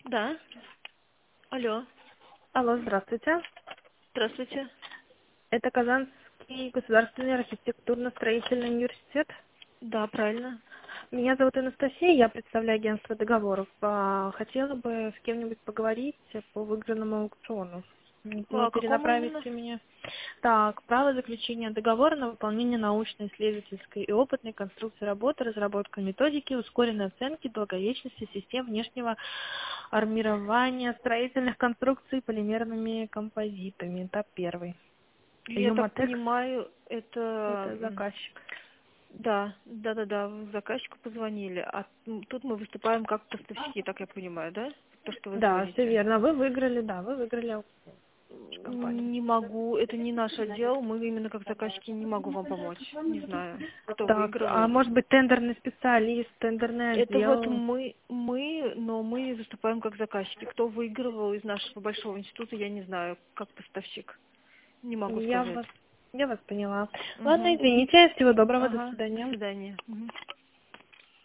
Да. Алло. Алло, здравствуйте. Здравствуйте. Это Казанский государственный архитектурно-строительный университет. Да, правильно. Меня зовут Анастасия, я представляю агентство договоров. Хотела бы с кем-нибудь поговорить по выигранному аукциону. Не О каком именно? перенаправите меня. Так, право заключения договора на выполнение научно-исследовательской и опытной конструкции работы, разработка методики, ускоренной оценки долговечности систем внешнего армирования строительных конструкций полимерными композитами. Этап первый. Я так Юматекс понимаю, это заказчик. да, заказчику позвонили. А тут мы выступаем как поставщики, так я понимаю, да? То, что вы Да, все звоните. верно. Вы выиграли, да, вы выиграли аукцион, наша компания. Не могу, это не наш отдел, мы именно как заказчики не могу вам помочь. Не знаю, кто Так, а выигрывал. может быть тендерный специалист, тендерный Это вот отдел? но мы выступаем как заказчики. Кто выигрывал из нашего большого института, я не знаю, как поставщик. Не могу Я сказать. вас, я вас поняла. Ладно, Угу. извините, всего доброго, до Ага, до свидания. свидания. Мгм.